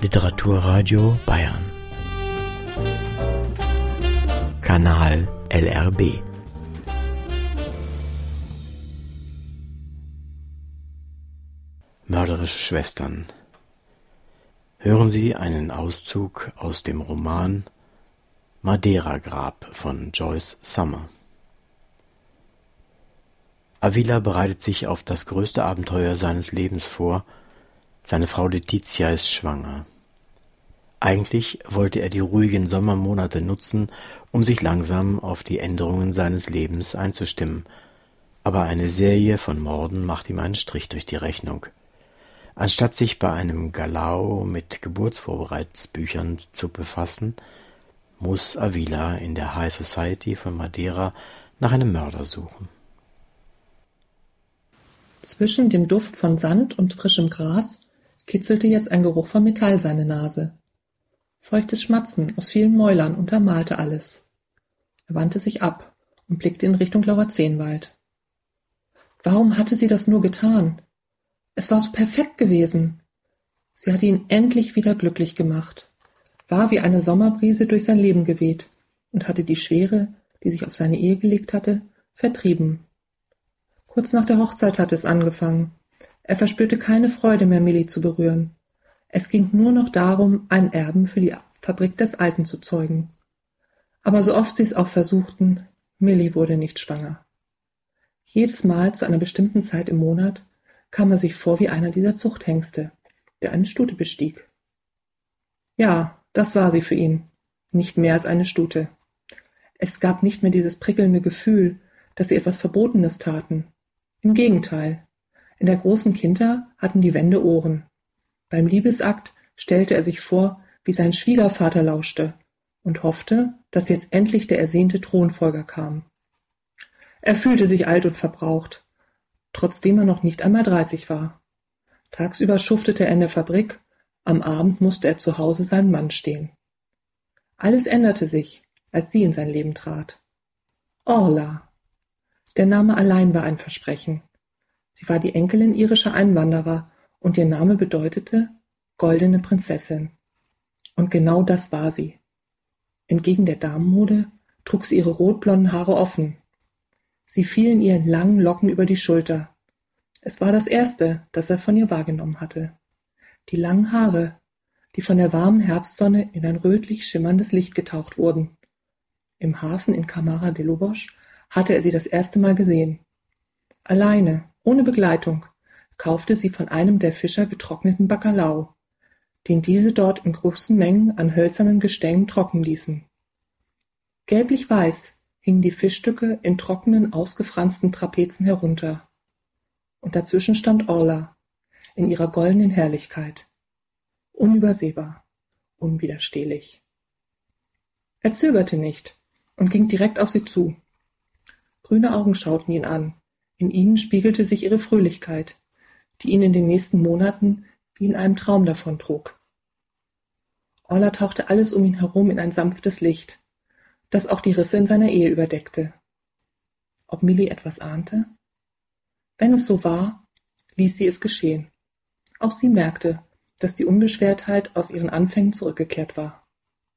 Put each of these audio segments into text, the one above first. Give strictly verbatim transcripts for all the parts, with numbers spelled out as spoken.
Literaturradio Bayern. Kanal L R B. Mörderische Schwestern. Hören Sie einen Auszug aus dem Roman Madeira-Grab von Joyce Summer. Avila bereitet sich auf das größte Abenteuer seines Lebens vor. Seine Frau Letizia ist schwanger. Eigentlich wollte er die ruhigen Sommermonate nutzen, um sich langsam auf die Änderungen seines Lebens einzustimmen. Aber eine Serie von Morden macht ihm einen Strich durch die Rechnung. Anstatt sich bei einem Galao mit Geburtsvorbereitungsbüchern zu befassen, muss Avila in der High Society von Madeira nach einem Mörder suchen. Zwischen dem Duft von Sand und frischem Gras kitzelte jetzt ein Geruch von Metall seine Nase. Feuchtes Schmatzen aus vielen Mäulern untermalte alles. Er wandte sich ab und blickte in Richtung Lauerzenwald. Warum hatte sie das nur getan? Es war so perfekt gewesen. Sie hatte ihn endlich wieder glücklich gemacht, war wie eine Sommerbrise durch sein Leben geweht und hatte die Schwere, die sich auf seine Ehe gelegt hatte, vertrieben. Kurz nach der Hochzeit hatte es angefangen. Er verspürte keine Freude mehr, Millie zu berühren. Es ging nur noch darum, einen Erben für die Fabrik des Alten zu zeugen. Aber so oft sie es auch versuchten, Millie wurde nicht schwanger. Jedes Mal zu einer bestimmten Zeit im Monat kam er sich vor wie einer dieser Zuchthengste, der eine Stute bestieg. Ja, das war sie für ihn, nicht mehr als eine Stute. Es gab nicht mehr dieses prickelnde Gefühl, dass sie etwas Verbotenes taten. Im Gegenteil, in der großen Kinta hatten die Wände Ohren. Beim Liebesakt stellte er sich vor, wie sein Schwiegervater lauschte und hoffte, dass jetzt endlich der ersehnte Thronfolger kam. Er fühlte sich alt und verbraucht, trotzdem er noch nicht einmal dreißig war. Tagsüber schuftete er in der Fabrik, am Abend musste er zu Hause seinen Mann stehen. Alles änderte sich, als sie in sein Leben trat. Orla. Der Name allein war ein Versprechen. Sie war die Enkelin irischer Einwanderer und ihr Name bedeutete goldene Prinzessin. Und genau das war sie. Entgegen der Damenmode trug sie ihre rotblonden Haare offen. Sie fielen ihr in langen Locken über die Schulter. Es war das Erste, das er von ihr wahrgenommen hatte. Die langen Haare, die von der warmen Herbstsonne in ein rötlich schimmerndes Licht getaucht wurden. Im Hafen in Camara de Lobos hatte er sie das erste Mal gesehen. Alleine, ohne Begleitung, kaufte sie von einem der Fischer getrockneten Bacalao, den diese dort in großen Mengen an hölzernen Gestängen trocken ließen. Gelblich-weiß hingen die Fischstücke in trockenen, ausgefransten Trapezen herunter. Und dazwischen stand Orla, in ihrer goldenen Herrlichkeit. Unübersehbar, unwiderstehlich. Er zögerte nicht und ging direkt auf sie zu. Grüne Augen schauten ihn an, in ihnen spiegelte sich ihre Fröhlichkeit, die ihn in den nächsten Monaten wie in einem Traum davontrug. Orla tauchte alles um ihn herum in ein sanftes Licht, das auch die Risse in seiner Ehe überdeckte. Ob Millie etwas ahnte? Wenn es so war, ließ sie es geschehen. Auch sie merkte, dass die Unbeschwertheit aus ihren Anfängen zurückgekehrt war.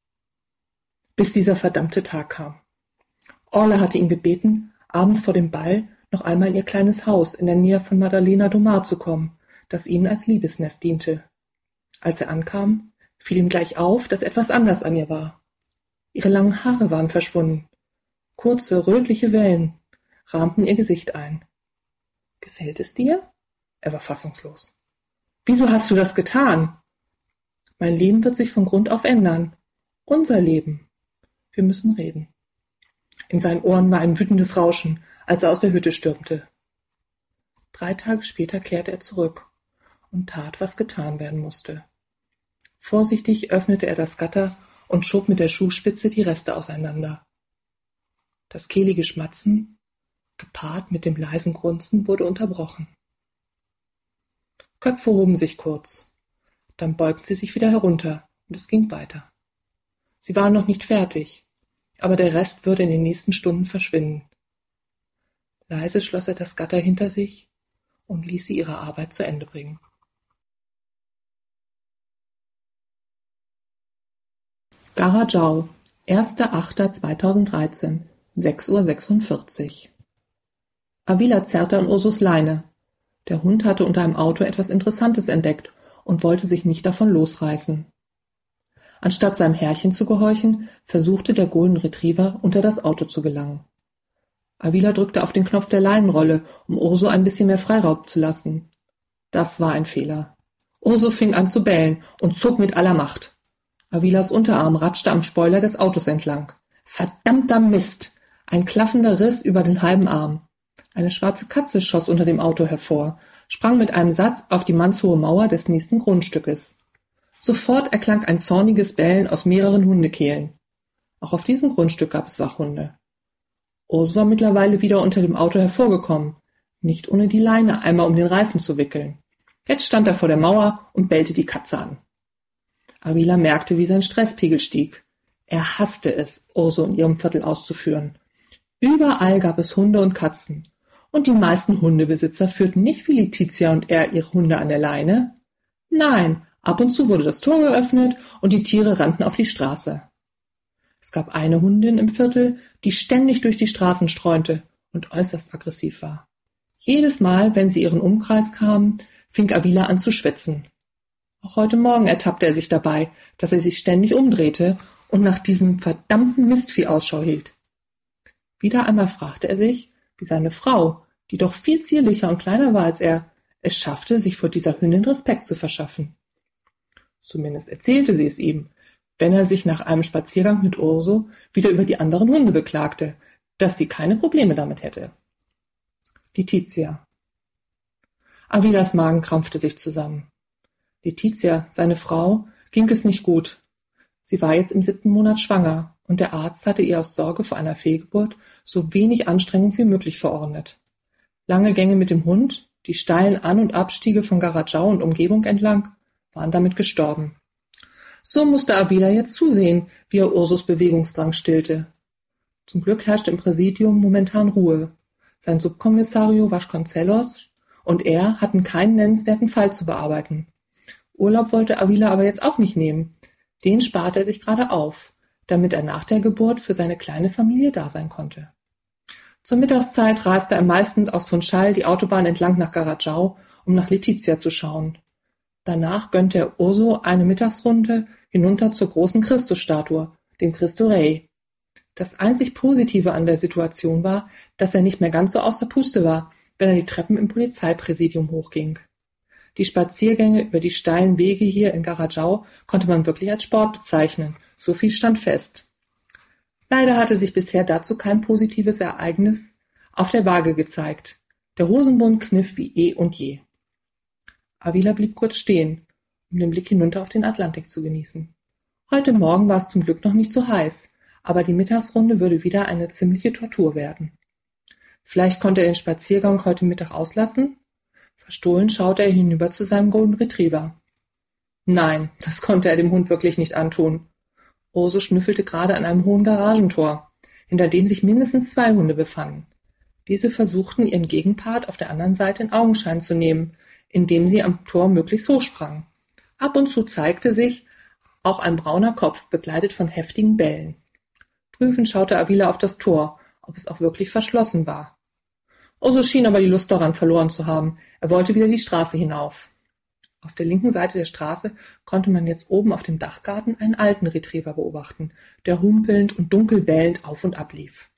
Bis dieser verdammte Tag kam. Orla hatte ihn gebeten, abends vor dem Ball noch einmal in ihr kleines Haus in der Nähe von Maddalena do Mar zu kommen, das ihnen als Liebesnest diente. Als er ankam, fiel ihm gleich auf, dass etwas anders an ihr war. Ihre langen Haare waren verschwunden. Kurze, rötliche Wellen rahmten ihr Gesicht ein. »Gefällt es dir?« Er war fassungslos. »Wieso hast du das getan?« »Mein Leben wird sich von Grund auf ändern. Unser Leben. Wir müssen reden.« In seinen Ohren war ein wütendes Rauschen, als er aus der Hütte stürmte. Drei Tage später kehrte er zurück und tat, was getan werden musste. Vorsichtig öffnete er das Gatter und schob mit der Schuhspitze die Reste auseinander. Das kehlige Schmatzen, gepaart mit dem leisen Grunzen, wurde unterbrochen. Köpfe hoben sich kurz, dann beugten sie sich wieder herunter und es ging weiter. Sie waren noch nicht fertig, aber der Rest würde in den nächsten Stunden verschwinden. Leise schloss er das Gatter hinter sich und ließ sie ihre Arbeit zu Ende bringen. Garagau, erster achter zweitausenddreizehn, sechs Uhr sechsundvierzig. Avila zerrte an Ursus Leine. Der Hund hatte unter einem Auto etwas Interessantes entdeckt und wollte sich nicht davon losreißen. Anstatt seinem Herrchen zu gehorchen, versuchte der Golden Retriever, unter das Auto zu gelangen. Avila drückte auf den Knopf der Leinenrolle, um Urso ein bisschen mehr Freiraum zu lassen. Das war ein Fehler. Urso fing an zu bellen und zog mit aller Macht. Avilas Unterarm ratschte am Spoiler des Autos entlang. Verdammter Mist! Ein klaffender Riss über den halben Arm. Eine schwarze Katze schoss unter dem Auto hervor, sprang mit einem Satz auf die mannshohe Mauer des nächsten Grundstückes. Sofort erklang ein zorniges Bellen aus mehreren Hundekehlen. Auch auf diesem Grundstück gab es Wachhunde. Urso war mittlerweile wieder unter dem Auto hervorgekommen, nicht ohne die Leine einmal um den Reifen zu wickeln. Jetzt stand er vor der Mauer und bellte die Katze an. Avila merkte, wie sein Stresspegel stieg. Er hasste es, Urso in ihrem Viertel auszuführen. Überall gab es Hunde und Katzen. Und die meisten Hundebesitzer führten nicht wie Letizia und er ihre Hunde an der Leine. Nein, ab und zu wurde das Tor geöffnet und die Tiere rannten auf die Straße. Es gab eine Hündin im Viertel, die ständig durch die Straßen streunte und äußerst aggressiv war. Jedes Mal, wenn sie ihren Umkreis kamen, fing Avila an zu schwätzen. Auch heute Morgen ertappte er sich dabei, dass er sich ständig umdrehte und nach diesem verdammten Mistvieh Ausschau hielt. Wieder einmal fragte er sich, wie seine Frau, die doch viel zierlicher und kleiner war als er, es schaffte, sich vor dieser Hündin Respekt zu verschaffen. Zumindest erzählte sie es ihm, wenn er sich nach einem Spaziergang mit Urso wieder über die anderen Hunde beklagte, dass sie keine Probleme damit hätte. Letizia. Avilas Magen krampfte sich zusammen. Letizia, seine Frau, ging es nicht gut. Sie war jetzt im siebten Monat schwanger und der Arzt hatte ihr aus Sorge vor einer Fehlgeburt so wenig Anstrengung wie möglich verordnet. Lange Gänge mit dem Hund, die steilen An- und Abstiege von Garagau und Umgebung entlang, waren damit gestorben. So musste Avila jetzt zusehen, wie er Ursos Bewegungsdrang stillte. Zum Glück herrschte im Präsidium momentan Ruhe. Sein Subkommissario Vasconcelos und er hatten keinen nennenswerten Fall zu bearbeiten. Urlaub wollte Avila aber jetzt auch nicht nehmen. Den sparte er sich gerade auf, damit er nach der Geburt für seine kleine Familie da sein konnte. Zur Mittagszeit reiste er meistens aus Funchal die Autobahn entlang nach Garagau, um nach Letizia zu schauen. Danach gönnte er Urso eine Mittagsrunde hinunter zur großen Christusstatue, dem Cristo Rey. Das einzig Positive an der Situation war, dass er nicht mehr ganz so außer Puste war, wenn er die Treppen im Polizeipräsidium hochging. Die Spaziergänge über die steilen Wege hier in Garagau konnte man wirklich als Sport bezeichnen, so viel stand fest. Leider hatte sich bisher dazu kein positives Ereignis auf der Waage gezeigt. Der Hosenbund kniff wie eh und je. Avila blieb kurz stehen, um den Blick hinunter auf den Atlantik zu genießen. Heute Morgen war es zum Glück noch nicht so heiß, aber die Mittagsrunde würde wieder eine ziemliche Tortur werden. Vielleicht konnte er den Spaziergang heute Mittag auslassen? Verstohlen schaute er hinüber zu seinem Golden Retriever. Nein, das konnte er dem Hund wirklich nicht antun. Urso schnüffelte gerade an einem hohen Garagentor, hinter dem sich mindestens zwei Hunde befanden. Diese versuchten, ihren Gegenpart auf der anderen Seite in Augenschein zu nehmen, indem sie am Tor möglichst hoch sprangen. Ab und zu zeigte sich auch ein brauner Kopf, begleitet von heftigen Bellen. Prüfend schaute Avila auf das Tor, ob es auch wirklich verschlossen war. Urso schien aber die Lust daran verloren zu haben. Er wollte wieder die Straße hinauf. Auf der linken Seite der Straße konnte man jetzt oben auf dem Dachgarten einen alten Retriever beobachten, der humpelnd und dunkel bellend auf und ab lief.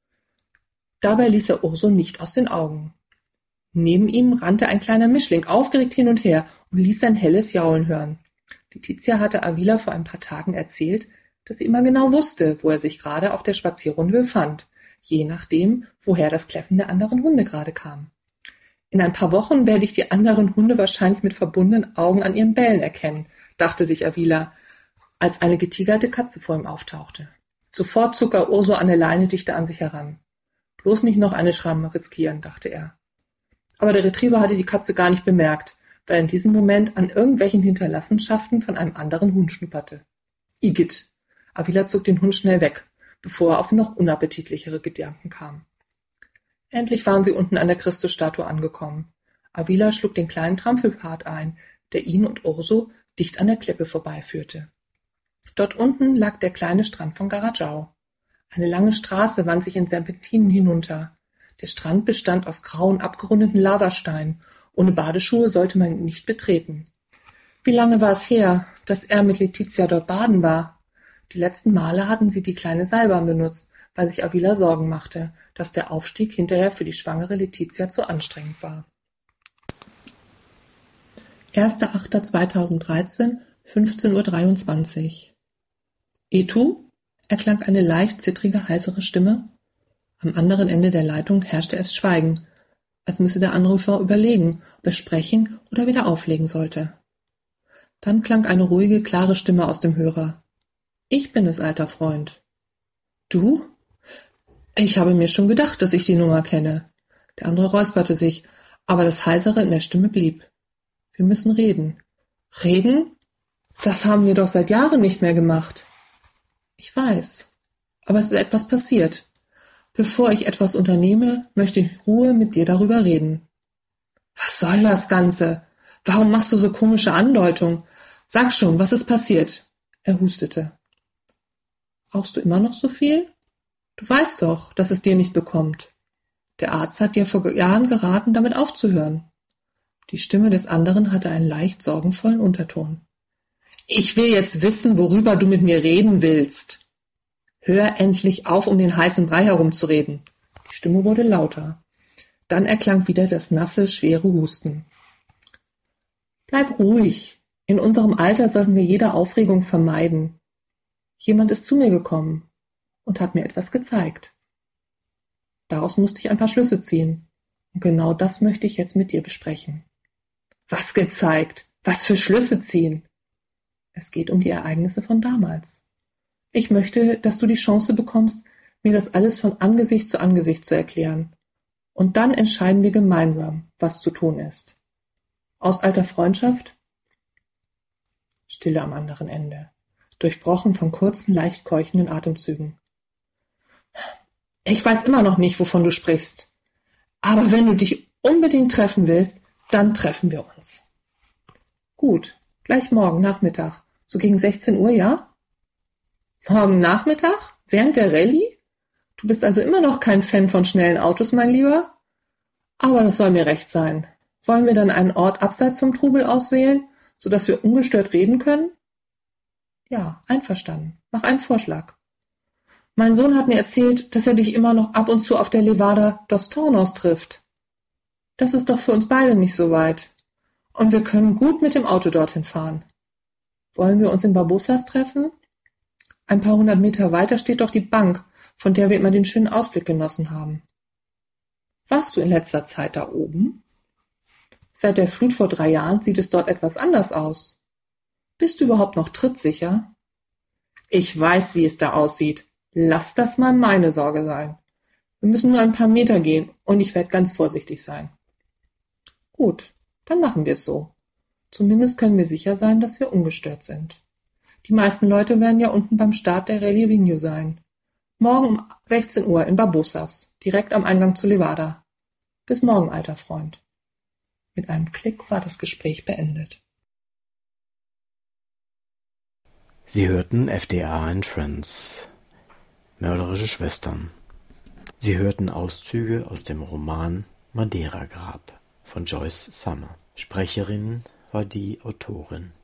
Dabei ließ er Urso nicht aus den Augen. Neben ihm rannte ein kleiner Mischling aufgeregt hin und her und ließ sein helles Jaulen hören. Letizia hatte Avila vor ein paar Tagen erzählt, dass sie immer genau wusste, wo er sich gerade auf der Spazierrunde befand, je nachdem, woher das Kläffen der anderen Hunde gerade kam. In ein paar Wochen werde ich die anderen Hunde wahrscheinlich mit verbundenen Augen an ihrem Bellen erkennen, dachte sich Avila, als eine getigerte Katze vor ihm auftauchte. Sofort zog er Urso an der Leine dichter an sich heran. Bloß nicht noch eine Schramme riskieren, dachte er. Aber der Retriever hatte die Katze gar nicht bemerkt, weil er in diesem Moment an irgendwelchen Hinterlassenschaften von einem anderen Hund schnupperte. Igitt! Avila zog den Hund schnell weg, bevor er auf noch unappetitlichere Gedanken kam. Endlich waren sie unten an der Christusstatue angekommen. Avila schlug den kleinen Trampelpfad ein, der ihn und Urso dicht an der Klippe vorbeiführte. Dort unten lag der kleine Strand von Garajau. Eine lange Straße wand sich in Serpentinen hinunter. Der Strand bestand aus grauen, abgerundeten Lavasteinen. Ohne Badeschuhe sollte man ihn nicht betreten. Wie lange war es her, dass er mit Letizia dort baden war? Die letzten Male hatten sie die kleine Seilbahn benutzt, weil sich Avila Sorgen machte, dass der Aufstieg hinterher für die schwangere Letizia zu anstrengend war. erster achter zweitausenddreizehn, fünfzehn Uhr dreiundzwanzig. Et tu? Erklang eine leicht zittrige, heißere Stimme. Am anderen Ende der Leitung herrschte es Schweigen, als müsse der Anrufer überlegen, ob er sprechen oder wieder auflegen sollte. Dann klang eine ruhige, klare Stimme aus dem Hörer. »Ich bin es, alter Freund.« »Du?« »Ich habe mir schon gedacht, dass ich die Nummer kenne.« Der andere räusperte sich, aber das Heisere in der Stimme blieb. »Wir müssen reden.« »Reden? Das haben wir doch seit Jahren nicht mehr gemacht.« »Ich weiß, aber es ist etwas passiert. Bevor ich etwas unternehme, möchte ich in Ruhe mit dir darüber reden.« »Was soll das Ganze? Warum machst du so komische Andeutungen? Sag schon, was ist passiert?« Er hustete. »Rauchst du immer noch so viel? Du weißt doch, dass es dir nicht bekommt. Der Arzt hat dir vor Jahren geraten, damit aufzuhören.« Die Stimme des anderen hatte einen leicht sorgenvollen Unterton. »Ich will jetzt wissen, worüber du mit mir reden willst. Hör endlich auf, um den heißen Brei herumzureden.« Die Stimme wurde lauter. Dann erklang wieder das nasse, schwere Husten. »Bleib ruhig. In unserem Alter sollten wir jede Aufregung vermeiden. Jemand ist zu mir gekommen und hat mir etwas gezeigt. Daraus musste ich ein paar Schlüsse ziehen. Und genau das möchte ich jetzt mit dir besprechen.« »Was gezeigt? Was für Schlüsse ziehen?« »Es geht um die Ereignisse von damals. Ich möchte, dass du die Chance bekommst, mir das alles von Angesicht zu Angesicht zu erklären. Und dann entscheiden wir gemeinsam, was zu tun ist. Aus alter Freundschaft?« Stille am anderen Ende, durchbrochen von kurzen, leicht keuchenden Atemzügen. »Ich weiß immer noch nicht, wovon du sprichst. Aber wenn du dich unbedingt treffen willst, dann treffen wir uns.« »Gut, gleich morgen Nachmittag, so gegen sechzehn Uhr, ja?« »Morgen Nachmittag? Während der Rallye? Du bist also immer noch kein Fan von schnellen Autos, mein Lieber? Aber das soll mir recht sein. Wollen wir dann einen Ort abseits vom Trubel auswählen, sodass wir ungestört reden können?« »Ja, einverstanden. Mach einen Vorschlag.« »Mein Sohn hat mir erzählt, dass er dich immer noch ab und zu auf der Levada dos Tornos trifft. Das ist doch für uns beide nicht so weit. Und wir können gut mit dem Auto dorthin fahren. Wollen wir uns in Barbosas treffen? Ein paar hundert Meter weiter steht doch die Bank, von der wir immer den schönen Ausblick genossen haben. Warst du in letzter Zeit da oben? Seit der Flut vor drei Jahren sieht es dort etwas anders aus. Bist du überhaupt noch trittsicher? Ich weiß, wie es da aussieht. Lass das mal meine Sorge sein. Wir müssen nur ein paar Meter gehen und ich werde ganz vorsichtig sein.« »Gut, dann machen wir es so. Zumindest können wir sicher sein, dass wir ungestört sind. Die meisten Leute werden ja unten beim Start der Rallye Vinho sein. Morgen um sechzehn Uhr in Barbosas, direkt am Eingang zu Levada. Bis morgen, alter Freund.« Mit einem Klick war das Gespräch beendet. Sie hörten F D A and Friends, mörderische Schwestern. Sie hörten Auszüge aus dem Roman Madeira Grab von Joyce Summer. Sprecherin war die Autorin.